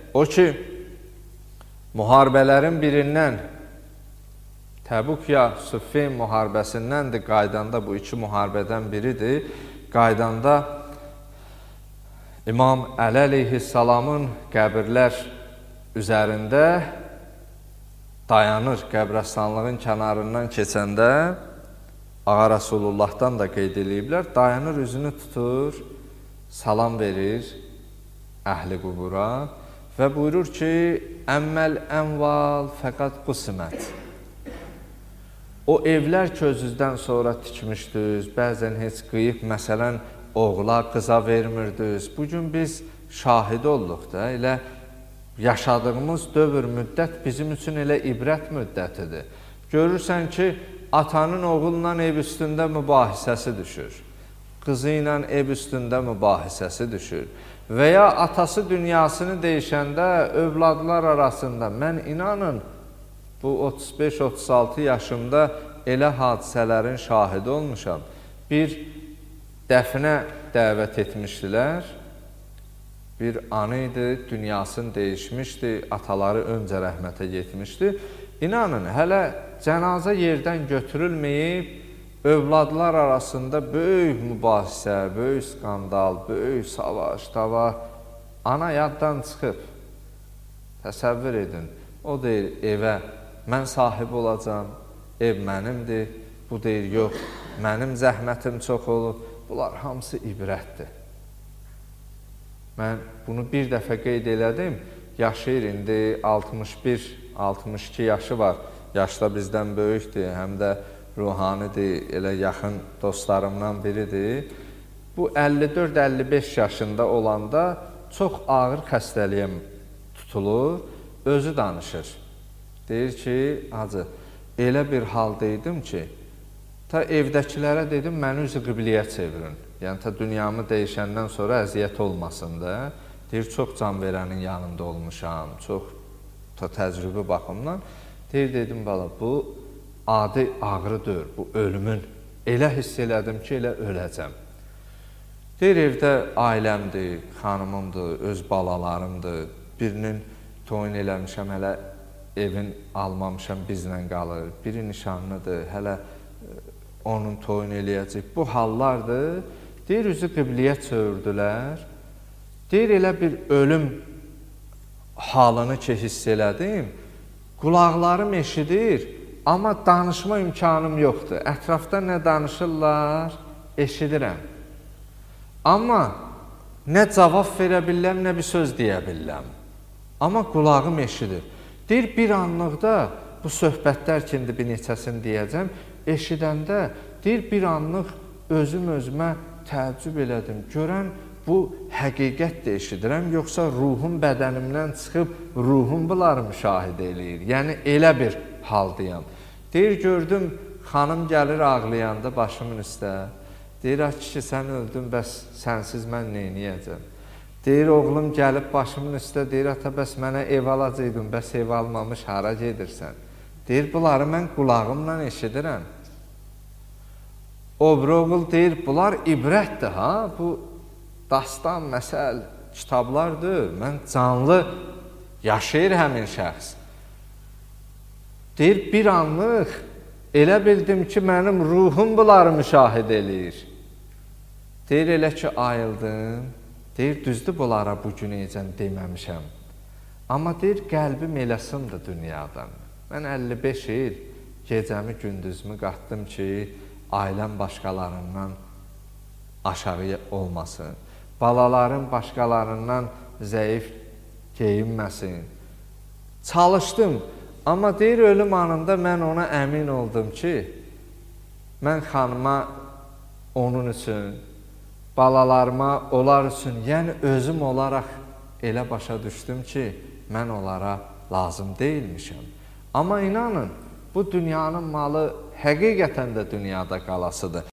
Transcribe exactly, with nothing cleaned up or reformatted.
o ki, müharibələrin birindən, Təbuk ya Siffin müharibəsindəndir, qaydanda bu iki müharibədən biridir. Qaydanda İmam Əli əleyhissalamın qəbirlər üzərində dayanır, qəbrəstanlığın kənarından keçəndə, Ağa Rasullulahdan da qeyd ediblər, dayanır, üzünü tutur, salam verir əhli qubura və buyurur ki, əmməl ənval fəqat qusimət. O evlər ki, özünüzdən sonra tikmişdiniz, bəzən heç qıyıb, məsələn, oğula, qıza vermirdiniz. Bugün biz şahid olduq da, elə yaşadığımız dövr müddət bizim üçün elə ibrət müddətidir. Görürsən ki, atanın oğulla ev üstündə mübahisəsi düşür, qızı ilə ev üstündə mübahisəsi düşür və ya atası dünyasını deyişəndə övladlar arasında, mən inanın, bu otuz beş otuz altı yaşımda elə hadisələrin şahidi olmuşam. Bir dəfinə dəvət etmişdilər, bir anı idi, dünyasını dəyişmişdi, ataları öncə rəhmətə getmişdi. İnanın, hələ cənazə yerdən götürülməyib, övladlar arasında böyük mübahisə, böyük skandal, böyük savaş, dava, ana yaddan çıxıb. Təsəvvür edin, o deyir evə, mən sahib olacam, ev mənimdir, bu deyir, yox, mənim zəhmətim çox olub, bunlar hamısı ibrətdir. Mən bunu bir dəfə qeyd elədim, yaşayır indi altmış bir altmış iki yaşı var, yaşda bizdən böyükdür, həm də ruhanidir, elə yaxın dostlarımdan biridir. Bu əlli dörd əlli beş yaşında olanda çox ağır xəstəliyə tutulur, özü danışır. Deyir ki, hacı, elə bir haldaydım ki, ta evdəkilərə dedim, məni üzü qibləyə çevirin. Yəni, ta dünyamı dəyişəndən sonra əziyyət olmasın da. Deyir, çox can verənin yanında olmuşam, çox ta təcrübə baxımdan. Deyir, dedim, bala, bu adi ağrıdır, bu ölümün. Elə hiss elədim ki, elə öləcəm. Deyir, evdə ailəmdir, xanımımdır, öz balalarımdır. Birinin toyun eləmişəm, hələ evin almamışam, bizlə qalır. Biri nişanlıdır, hələ onun toyunu eləyəcək. Bu hallardır. Deyir, üzü qibləyə çövürdülər. Deyir, elə bir ölüm halını ki, hiss elədim. Qulaqlarım eşidir, amma danışma imkanım yoxdur. Ətrafda nə danışırlar, eşidirəm. Amma nə cavab verə biləm, nə bir söz deyə biləm. Amma qulağım eşidir. Deyir, bir anlıqda, bu söhbətlər ki, indi bir neçəsini deyəcəm, eşidəndə, deyir, bir anlıq özüm özümə təəccüb elədim. Görən, bu həqiqət də eşidirəm, yoxsa ruhum bədənimdən çıxıb, ruhum bunları müşahidə eləyir. Yəni, elə bir haldayam. Deyir, gördüm, xanım gəlir ağlayanda başımın üstə. Deyir, ki, sən öldün, bəs sənsiz mən neyniyəcəm? Deyir, oğlum gəlib başımın üstə, deyir, ata, bəs mənə ev alacaqdın, bəs ev almamış, hara gedirsən? Deyir, bunları mən qulağımla eşidirəm. Obri oğul deyir, bunlar ibrətdir, ha? Bu dastan, məsəl, kitablardır. Mən canlı yaşayır həmin şəxs. Deyir, bir anlıq elə bildim ki, mənim ruhum bunları müşahidə eləyir. Deyir, elə ki, ayıldım. Deyir, düzdür, bunlara bugün ecən deməmişəm. Amma deyir, qəlbim eləsimdir dünyadan. Mən əlli beş il gecəmi, gündüzümü qatdım ki, ailəm başqalarından aşağı olmasın. Balalarım başqalarından zəif geyinməsin. Çalışdım, amma deyir, ölüm anında mən ona əmin oldum ki, mən xanıma onun üçün, balalarıma onlar üçün, yəni özüm olaraq elə başa düşdüm ki, mən onlara lazım deyilmişəm. Amma inanın, bu dünyanın malı həqiqətən də dünyada qalasıdır.